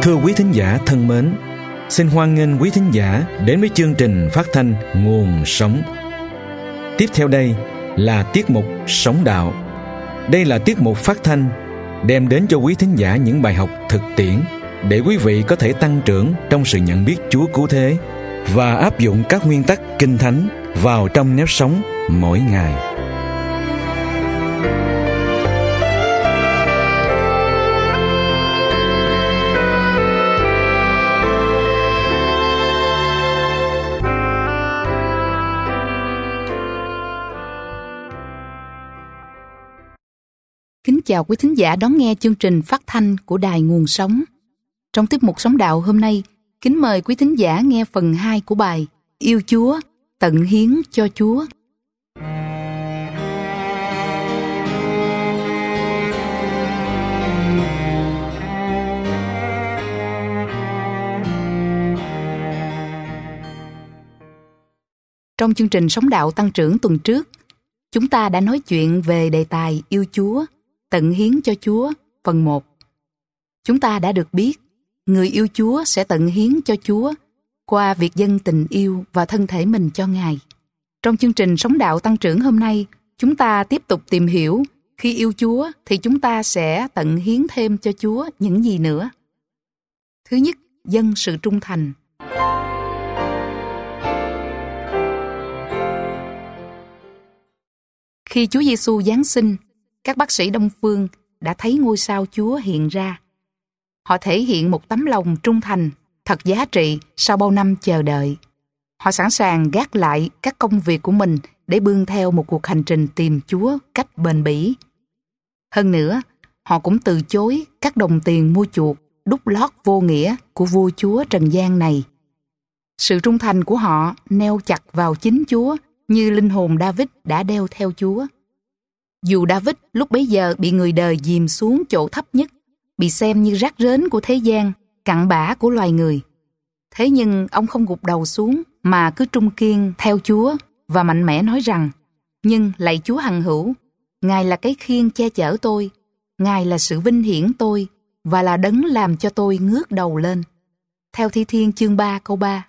Thưa quý thính giả thân mến, xin hoan nghênh quý thính giả đến với chương trình phát thanh Nguồn Sống. Tiếp theo đây là tiết mục Sống Đạo. Đây là tiết mục phát thanh đem đến cho quý thính giả những bài học thực tiễn để quý vị có thể tăng trưởng trong sự nhận biết Chúa cứu thế và áp dụng các nguyên tắc Kinh Thánh vào trong nếp sống mỗi ngày. Kính chào quý thính giả đón nghe chương trình phát thanh của Đài Nguồn Sống. Trong tiết mục Sống Đạo hôm nay, kính mời quý thính giả nghe phần 2 của bài Yêu Chúa, tận hiến cho Chúa. Trong chương trình Sống Đạo Tăng trưởng tuần trước, chúng ta đã nói chuyện về đề tài Yêu Chúa, tận hiến cho Chúa, phần 1. Chúng ta đã được biết, người yêu Chúa sẽ tận hiến cho Chúa qua việc dâng tình yêu và thân thể mình cho Ngài. Trong chương trình Sống Đạo Tăng trưởng hôm nay, chúng ta tiếp tục tìm hiểu khi yêu Chúa thì chúng ta sẽ tận hiến thêm cho Chúa những gì nữa. Thứ nhất, dâng sự trung thành. Khi Chúa Giêsu giáng sinh, các bác sĩ Đông phương đã thấy ngôi sao Chúa hiện ra. Họ thể hiện một tấm lòng trung thành, thật giá trị sau bao năm chờ đợi. Họ sẵn sàng gác lại các công việc của mình để bươn theo một cuộc hành trình tìm Chúa cách bền bỉ. Hơn nữa, họ cũng từ chối các đồng tiền mua chuộc, đút lót vô nghĩa của vua chúa trần gian này. Sự trung thành của họ neo chặt vào chính Chúa, như linh hồn David đã đeo theo Chúa. Dù David lúc bấy giờ bị người đời dìm xuống chỗ thấp nhất, bị xem như rác rến của thế gian, cặn bã của loài người. Thế nhưng ông không gục đầu xuống mà cứ trung kiên theo Chúa và mạnh mẽ nói rằng: nhưng lạy Chúa hằng hữu, Ngài là cái khiên che chở tôi, Ngài là sự vinh hiển tôi và là đấng làm cho tôi ngước đầu lên. Theo Thi Thiên chương 3 câu 3.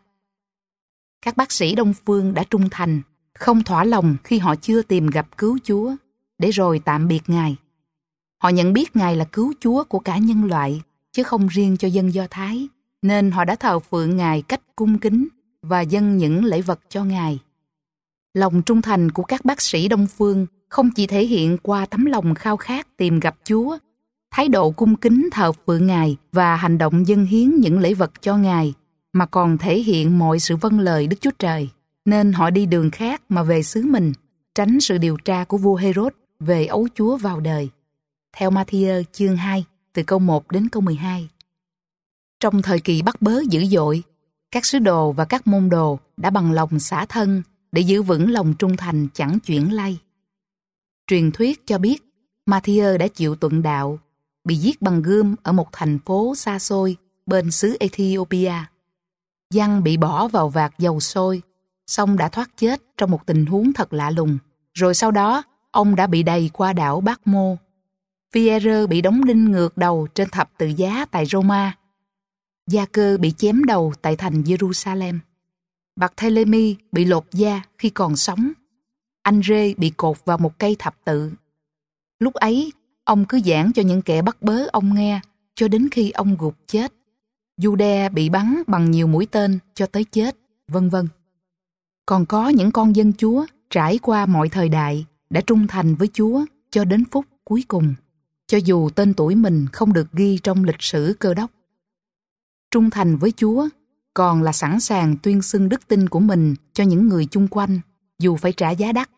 Các bác sĩ Đông phương đã trung thành, không thỏa lòng khi họ chưa tìm gặp cứu Chúa, để rồi tạm biệt Ngài. Họ nhận biết Ngài là cứu Chúa của cả nhân loại, chứ không riêng cho dân Do Thái, nên họ đã thờ phượng Ngài cách cung kính và dâng những lễ vật cho Ngài. Lòng trung thành của các bác sĩ Đông phương không chỉ thể hiện qua tấm lòng khao khát tìm gặp Chúa, thái độ cung kính thờ phượng Ngài và hành động dâng hiến những lễ vật cho Ngài, mà còn thể hiện mọi sự vâng lời Đức Chúa Trời. Nên họ đi đường khác mà về xứ mình, tránh sự điều tra của vua Hê-rốt về ấu Chúa vào đời. Theo Ma-thi-ơ chương 2, từ câu 1 đến câu 12. Trong thời kỳ bắt bớ dữ dội, các sứ đồ và các môn đồ đã bằng lòng xả thân để giữ vững lòng trung thành chẳng chuyển lay. Truyền thuyết cho biết, Ma-thi-ơ đã chịu tuận đạo, bị giết bằng gươm ở một thành phố xa xôi bên xứ Ethiopia. Giăng bị bỏ vào vạc dầu sôi, xong đã thoát chết trong một tình huống thật lạ lùng. Rồi sau đó, ông đã bị đày qua đảo Bác Mô. Phi-e-rơ bị đóng đinh ngược đầu trên thập tự giá tại Roma. Gia-cơ bị chém đầu tại thành Jerusalem. Bạc-thê-lê-mi bị lột da khi còn sống. Anh-rê bị cột vào một cây thập tự. Lúc ấy, ông cứ giảng cho những kẻ bắt bớ ông nghe cho đến khi ông gục chết. Giu-đe bị bắn bằng nhiều mũi tên cho tới chết, vân vân. Còn có những con dân Chúa trải qua mọi thời đại đã trung thành với Chúa cho đến phút cuối cùng, cho dù tên tuổi mình không được ghi trong lịch sử Cơ Đốc. Trung thành với Chúa còn là sẵn sàng tuyên xưng đức tin của mình cho những người chung quanh, dù phải trả giá đắt.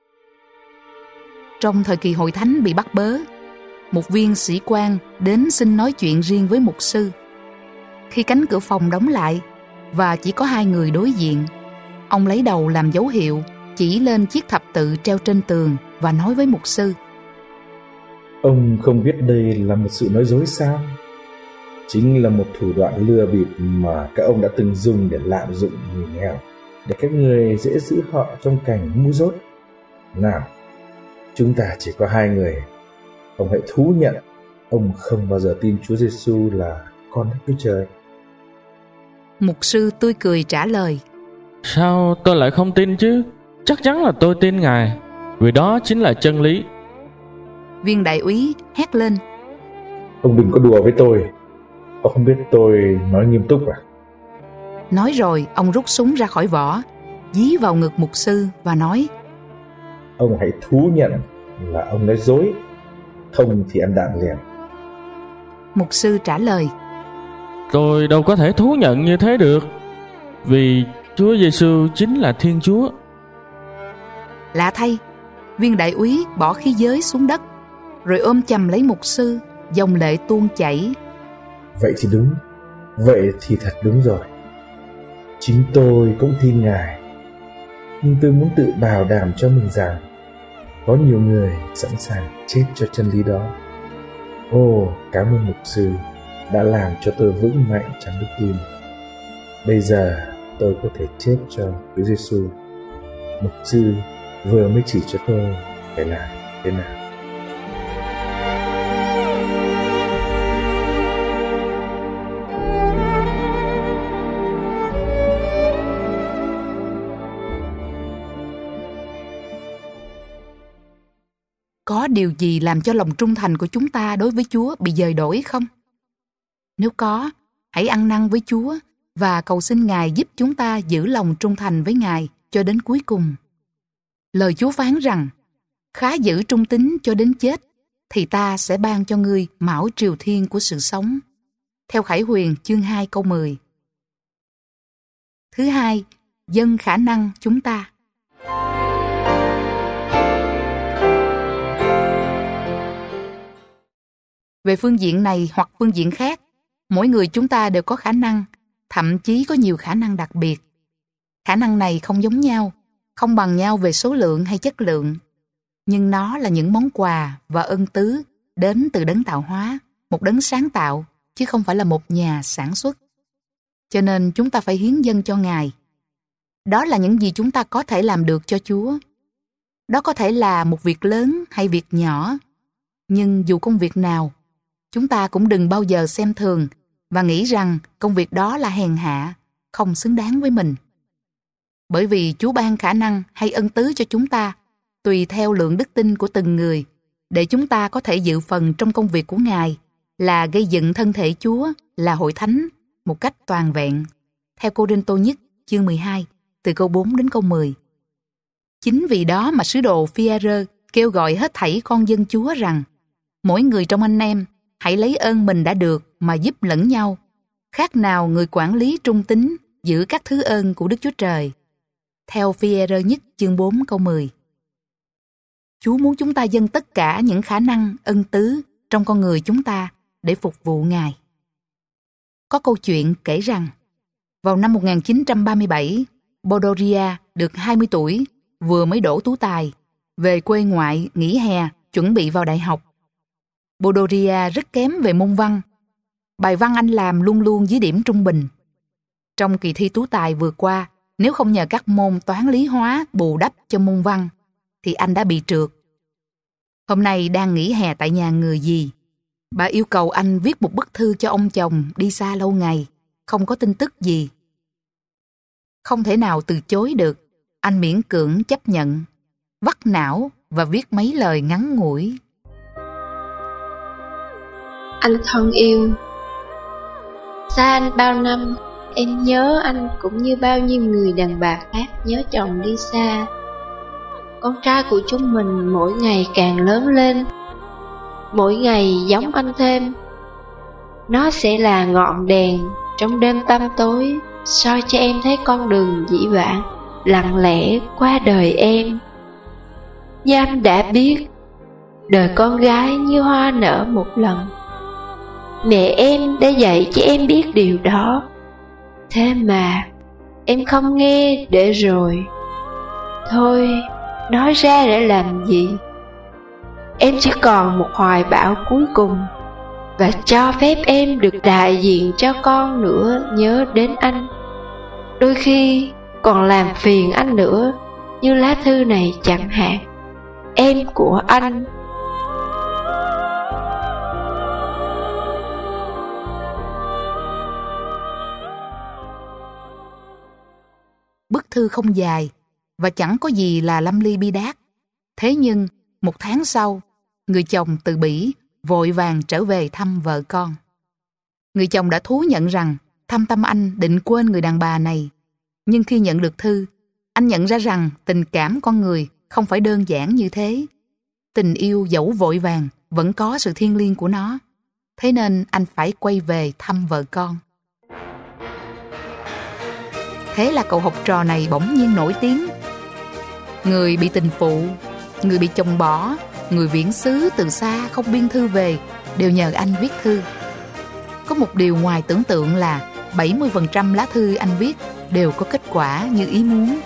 Trong thời kỳ hội thánh bị bắt bớ, một viên sĩ quan đến xin nói chuyện riêng với mục sư. Khi cánh cửa phòng đóng lại và chỉ có hai người đối diện, ông lấy đầu làm dấu hiệu, chỉ lên chiếc thập tự treo trên tường và nói với mục sư: Ông không biết đây là một sự nói dối sao? Chính là một thủ đoạn lừa bịp mà các ông đã từng dùng để lạm dụng người nghèo, để các người dễ giữ họ trong cảnh ngu dốt. Nào, chúng ta chỉ có hai người. Ông hãy thú nhận ông không bao giờ tin Chúa Giêsu là con Đức Chúa Trời. Mục sư tươi cười trả lời: Sao tôi lại không tin chứ? Chắc chắn là tôi tin Ngài, vì đó chính là chân lý. Viên đại úy hét lên: Ông đừng có đùa với tôi. Ông không biết tôi nói nghiêm túc à? Nói rồi ông rút súng ra khỏi vỏ, dí vào ngực mục sư và nói: Ông hãy thú nhận là ông nói dối, không thì ăn đạn liền. Mục sư trả lời: Tôi đâu có thể thú nhận như thế được, vì Chúa Giêsu chính là Thiên Chúa. Lạ thay, viên đại úy bỏ khí giới xuống đất, rồi ôm chầm lấy mục sư, dòng lệ tuôn chảy. Vậy thì đúng, vậy thì thật đúng rồi. Chính tôi cũng tin Ngài, nhưng tôi muốn tự bảo đảm cho mình rằng có nhiều người sẵn sàng chết cho chân lý đó. Cảm ơn mục sư đã làm cho tôi vững mạnh trong đức tin. Bây giờ tôi có thể chết cho Chúa Giêsu. Mục sư vừa mới chỉ cho tôi phải làm thế nào. Có điều gì làm cho lòng trung thành của chúng ta đối với Chúa bị dời đổi không? Nếu có, hãy ăn năn với Chúa và cầu xin Ngài giúp chúng ta giữ lòng trung thành với Ngài cho đến cuối cùng. Lời Chúa phán rằng: khá giữ trung tín cho đến chết, thì ta sẽ ban cho ngươi mão triều thiên của sự sống. Theo Khải Huyền chương 2 câu 10. Thứ hai, dâng khả năng chúng ta. Về phương diện này hoặc phương diện khác, mỗi người chúng ta đều có khả năng, thậm chí có nhiều khả năng đặc biệt. Khả năng này không giống nhau, không bằng nhau về số lượng hay chất lượng, nhưng nó là những món quà và ân tứ đến từ đấng tạo hóa, một đấng sáng tạo, chứ không phải là một nhà sản xuất. Cho nên chúng ta phải hiến dâng cho Ngài. Đó là những gì chúng ta có thể làm được cho Chúa. Đó có thể là một việc lớn hay việc nhỏ, nhưng dù công việc nào, chúng ta cũng đừng bao giờ xem thường và nghĩ rằng công việc đó là hèn hạ, không xứng đáng với mình. Bởi vì Chúa ban khả năng hay ân tứ cho chúng ta tùy theo lượng đức tin của từng người, để chúng ta có thể dự phần trong công việc của Ngài là gây dựng thân thể Chúa là hội thánh một cách toàn vẹn. Theo Cô-rinh-tô nhất chương 12 từ câu 4 đến câu 10. Chính vì đó mà sứ đồ Phi-e-rơ kêu gọi hết thảy con dân Chúa rằng: mỗi người trong anh em hãy lấy ơn mình đã được mà giúp lẫn nhau, khác nào người quản lý trung tín giữ các thứ ơn của Đức Chúa Trời. Theo Phi-e-rơ nhất chương 4 câu 10. Chúa muốn chúng ta dâng tất cả những khả năng ân tứ trong con người chúng ta để phục vụ Ngài. Có câu chuyện kể rằng, vào năm 1937, Bodoria được 20 tuổi, vừa mới đỗ tú tài, về quê ngoại nghỉ hè chuẩn bị vào đại học. Bodoria rất kém về môn văn. Bài văn anh làm luôn luôn dưới điểm trung bình. Trong kỳ thi tú tài vừa qua, nếu không nhờ các môn toán lý hóa bù đắp cho môn văn, thì anh đã bị trượt. Hôm nay đang nghỉ hè tại nhà người dì. Bà yêu cầu anh viết một bức thư cho ông chồng đi xa lâu ngày, không có tin tức gì. Không thể nào từ chối được, anh miễn cưỡng chấp nhận, vắt não và viết mấy lời ngắn ngủi. Anh thân yêu, xa anh bao năm, em nhớ anh cũng như bao nhiêu người đàn bà khác nhớ chồng đi xa. Con trai của chúng mình mỗi ngày càng lớn lên, mỗi ngày giống anh thêm. Nó sẽ là ngọn đèn trong đêm tăm tối, soi cho em thấy con đường dĩ vãng lặng lẽ qua đời em. Như anh đã biết, đời con gái như hoa nở một lần. Mẹ em đã dạy cho em biết điều đó, thế mà em không nghe để rồi. Thôi, nói ra để làm gì? Em chỉ còn một hoài bão cuối cùng, và cho phép em được đại diện cho con nữa nhớ đến anh. Đôi khi còn làm phiền anh nữa, như lá thư này chẳng hạn. Em của anh. thư không dài và chẳng có gì là lâm ly bi đát. Thế nhưng 1 tháng sau, người chồng từ Bỉ vội vàng trở về thăm vợ con. Người chồng đã thú nhận rằng thâm tâm anh định quên người đàn bà này. Nhưng khi nhận được thư, anh nhận ra rằng tình cảm con người không phải đơn giản như thế. Tình yêu dẫu vội vàng vẫn có sự thiêng liêng của nó. Thế nên anh phải quay về thăm vợ con. Thế là cậu học trò này bỗng nhiên nổi tiếng. Người bị tình phụ, người bị chồng bỏ, người viễn xứ từ xa không biên thư về đều nhờ anh viết thư. Có một điều ngoài tưởng tượng là 70% lá thư anh viết đều có kết quả như ý muốn.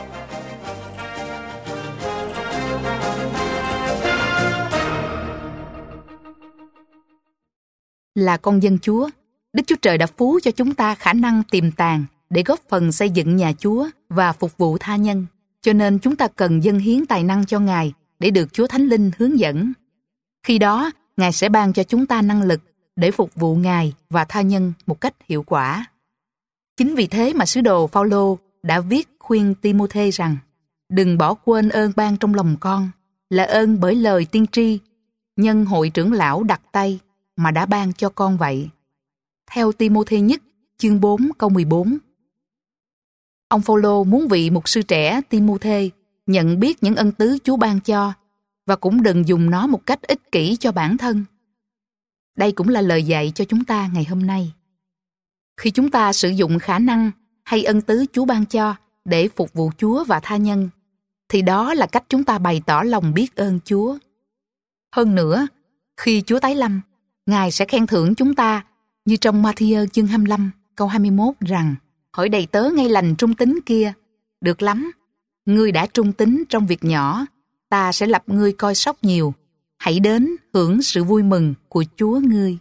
Là con dân Chúa, Đức Chúa Trời đã phú cho chúng ta khả năng tiềm tàng để góp phần xây dựng nhà Chúa và phục vụ tha nhân. Cho nên chúng ta cần dâng hiến tài năng cho Ngài để được Chúa Thánh Linh hướng dẫn. Khi đó, Ngài sẽ ban cho chúng ta năng lực để phục vụ Ngài và tha nhân một cách hiệu quả. Chính vì thế mà sứ đồ Phao-lô đã viết khuyên Ti-mô-thê rằng đừng bỏ quên ơn ban trong lòng con, là ơn bởi lời tiên tri, nhân hội trưởng lão đặt tay mà đã ban cho con vậy. Theo Ti-mô-thê nhất, chương 4 câu 14. Ông Phao-lô muốn vị mục sư trẻ Ti-mô-thê nhận biết những ân tứ Chúa ban cho và cũng đừng dùng nó một cách ích kỷ cho bản thân. Đây cũng là lời dạy cho chúng ta ngày hôm nay. Khi chúng ta sử dụng khả năng hay ân tứ Chúa ban cho để phục vụ Chúa và tha nhân, thì đó là cách chúng ta bày tỏ lòng biết ơn Chúa. Hơn nữa, khi Chúa tái lâm, Ngài sẽ khen thưởng chúng ta như trong Ma-thi-ơ chương 25 câu 21 rằng: hỡi đầy tớ ngay lành trung tín kia, được lắm, ngươi đã trung tín trong việc nhỏ, ta sẽ lập ngươi coi sóc nhiều, hãy đến hưởng sự vui mừng của Chúa ngươi.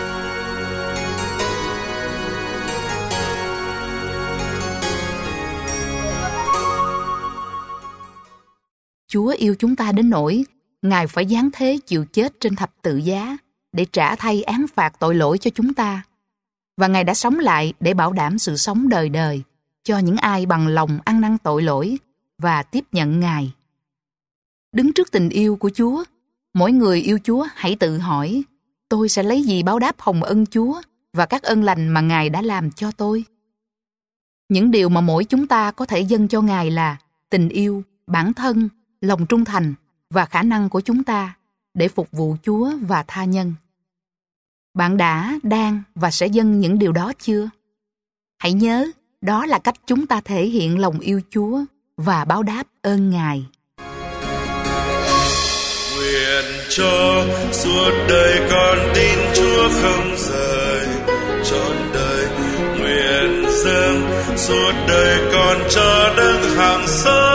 Chúa yêu chúng ta đến nỗi Ngài phải giáng thế chịu chết trên thập tự giá để trả thay án phạt tội lỗi cho chúng ta. Và Ngài đã sống lại để bảo đảm sự sống đời đời cho những ai bằng lòng ăn năn tội lỗi và tiếp nhận Ngài. Đứng trước tình yêu của Chúa, mỗi người yêu Chúa hãy tự hỏi: tôi sẽ lấy gì báo đáp hồng ân Chúa và các ơn lành mà Ngài đã làm cho tôi? Những điều mà mỗi chúng ta có thể dâng cho Ngài là tình yêu, bản thân, lòng trung thành và khả năng của chúng ta để phục vụ Chúa và tha nhân. Bạn đã, đang và sẽ dâng những điều đó chưa? Hãy nhớ, đó là cách chúng ta thể hiện lòng yêu Chúa và báo đáp ơn Ngài. Nguyện cho suốt đời con tin Chúa không rời, trọn đời nguyện dâng suốt đời con cho đấng hàng sống.